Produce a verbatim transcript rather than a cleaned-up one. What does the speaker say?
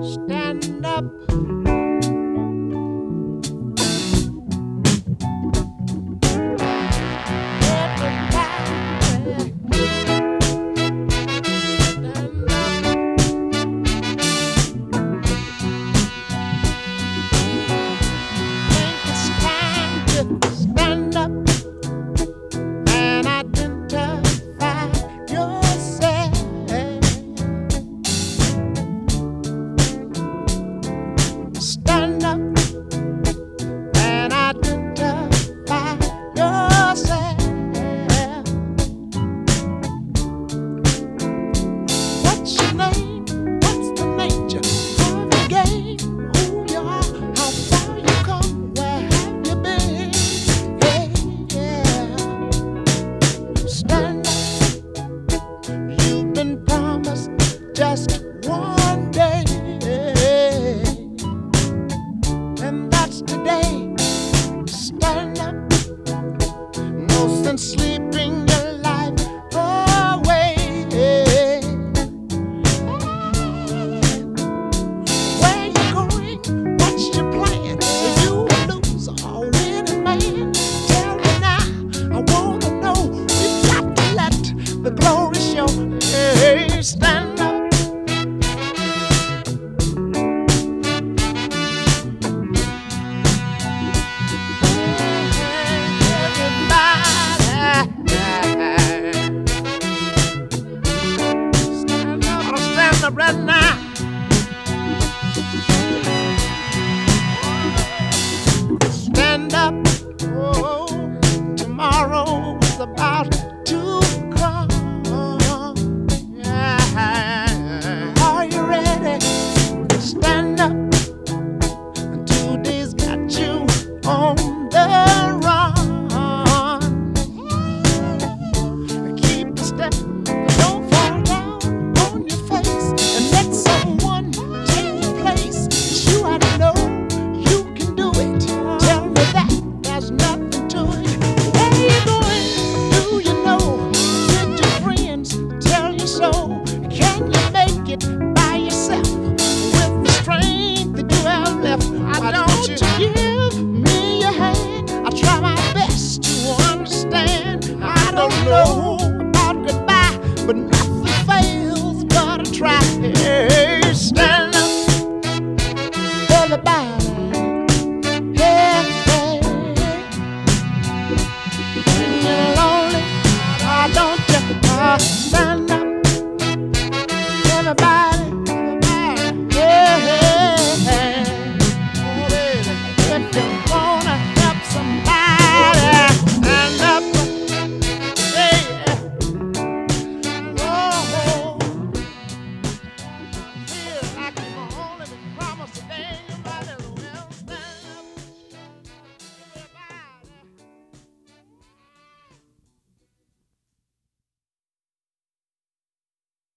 stand up. Just one day, and that's today. Stand up, no sense sleeping your life away. Where you going? What's your plan? Are you a loser or winning man? Tell me now, I wanna know. We've got to let the glory show. Hey, stand up. Right now, stand up. Oh, tomorrow's about to come. Yeah. Are you ready? Stand up. Today's got you on the run. Keep the step. Don't fall down on your face. Let someone take your place. You ought to know you can do it. Tell me that there's nothing to it. Where you going? Do you know? Did your friends tell you so? Can you make it by yourself with the strength that you have left? Why don't you give me your hand? I try my best to understand. I don't know about goodbye, but nothing fails but a try.